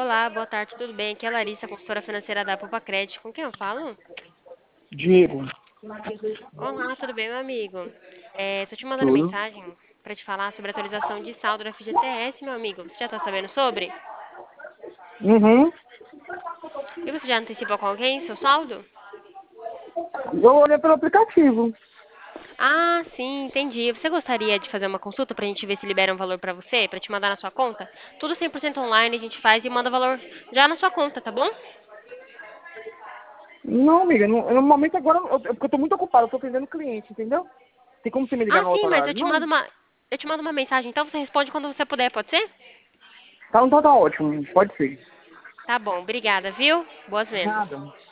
Olá, boa tarde, tudo bem? Aqui é a Larissa, consultora financeira da Poupa Crédito. Com quem eu falo? Diego, Olá, tudo bem, meu amigo? Tô te mandando tudo? mensagem para te falar sobre a atualização de saldo do FGTS, meu amigo. Você já tá sabendo sobre? Uhum. E você já antecipou com alguém seu saldo? Eu olhei pelo aplicativo. Ah, sim, entendi. Você gostaria de fazer uma consulta pra gente ver se libera um valor pra você, pra te mandar na sua conta? Tudo 100% online, a gente faz e manda valor já na sua conta, tá bom? Não, amiga, no momento agora, porque eu tô muito ocupado, eu tô atendendo cliente, entendeu? Tem como você me ligar Ah, no outro sim, mas horário? Não. eu te mando uma mensagem, então você responde quando você puder, pode ser? Então tá ótimo, pode ser. Tá bom, obrigada, viu? Boas vendas. Nada.